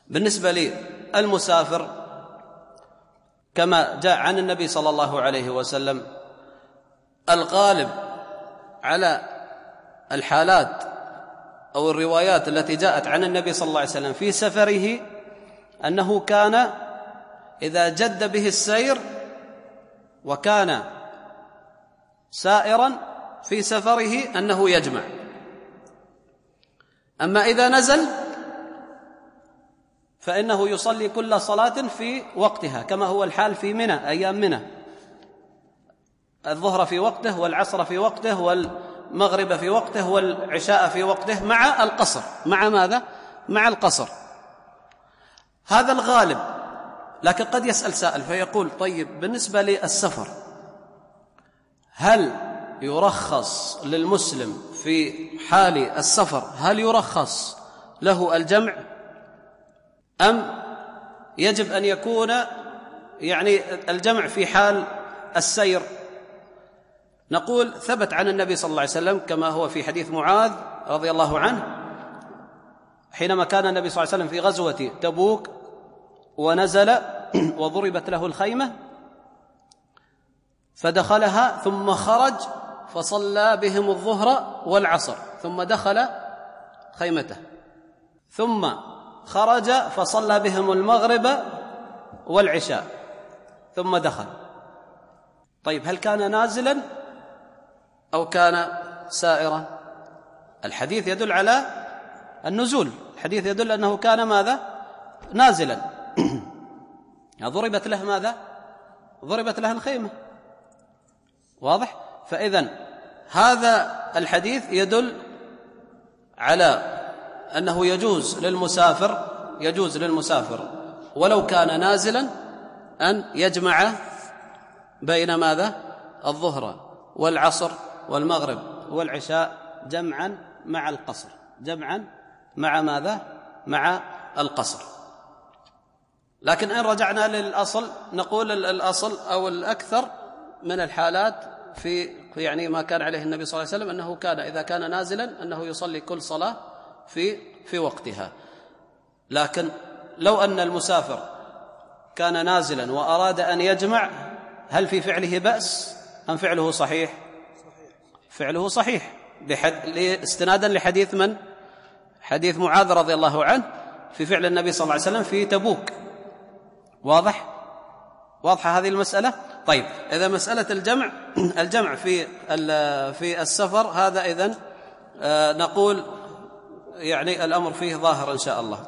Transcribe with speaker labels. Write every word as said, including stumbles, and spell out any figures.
Speaker 1: بالنسبة للمسافر كما جاء عن النبي صلى الله عليه وسلم الغالب على الحالات أو الروايات التي جاءت عن النبي صلى الله عليه وسلم في سفره أنه كان إذا جد به السير وكان سائرا في سفره أنه يجمع. أما إذا نزل فإنه يصلي كل صلاة في وقتها كما هو الحال في منى، أيام منى، الظهر في وقته والعصر في وقته والمغرب في وقته والعشاء في وقته مع القصر. مع ماذا؟ مع القصر. هذا الغالب. لكن قد يسأل سائل فيقول طيب بالنسبة للسفر هل يرخص للمسلم في حال السفر، هل يرخص له الجمع أم يجب أن يكون يعني الجمع في حال السير؟ نقول ثبت عن النبي صلى الله عليه وسلم كما هو في حديث معاذ رضي الله عنه حينما كان النبي صلى الله عليه وسلم في غزوة تبوك ونزل وضربت له الخيمة فدخلها ثم خرج فصلى بهم الظهر والعصر ثم دخل خيمته ثم خرج فصلى بهم المغرب والعشاء ثم دخل. طيب هل كان نازلا أو كان سائرا؟ الحديث يدل على النزول، الحديث يدل أنه كان ماذا؟ نازلا. ضربت له ماذا؟ ضربت له الخيمة. واضح؟ فإذن هذا الحديث يدل على أنه يجوز للمسافر يجوز للمسافر ولو كان نازلا أن يجمع بين ماذا؟ الظهر والعصر والمغرب والعشاء جمعا مع القصر، جمعا مع ماذا؟ مع القصر. لكن إن رجعنا للأصل نقول الأصل أو الأكثر من الحالات في يعني ما كان عليه النبي صلى الله عليه وسلم أنه كان إذا كان نازلا أنه يصلي كل صلاة في في وقتها. لكن لو أن المسافر كان نازلا وأراد أن يجمع هل في فعله بأس أم فعله صحيح؟ فعله صحيح استنادا لحديث من؟ حديث معاذ رضي الله عنه في فعل النبي صلى الله عليه وسلم في تبوك. واضح؟ واضحة هذه المسألة؟ طيب إذا مسألة الجمع الجمع في في السفر هذا إذن نقول يعني الأمر فيه ظاهر إن شاء الله.